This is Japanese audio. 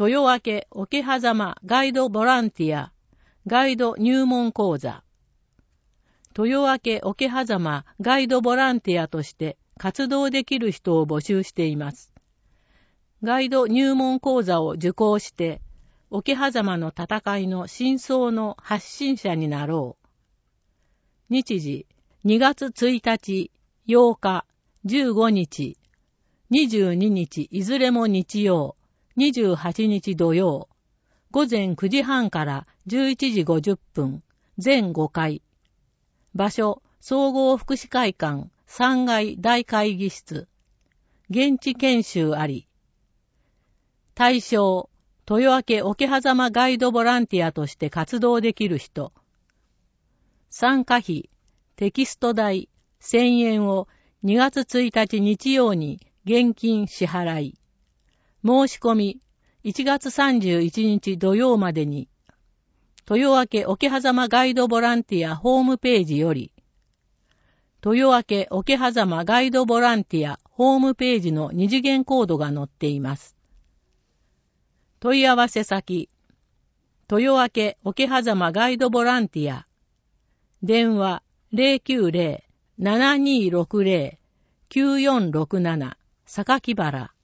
豊明桶狭間ガイドボランティアガイド入門講座。豊明桶狭間ガイドボランティアとして活動できる人を募集しています。ガイド入門講座を受講して、桶狭間の戦いの真相の発信者になろう。日時、2月1日、8日、15日、22日いずれも日曜、28日土曜、午前9時半から11時50分、全5回。場所、総合福祉会館3階大会議室。現地研修あり。対象、豊明桶狭間ガイドボランティアとして活動できる人。参加費、テキスト代1000円を2月1日日曜に現金支払い。申し込み、1月31日土曜までに、豊明桶狭間ガイドボランティアホームページより、豊明桶狭間ガイドボランティアホームページの二次元コードが載っています。問い合わせ先、豊明桶狭間ガイドボランティア、電話090-7260-9467、榊原。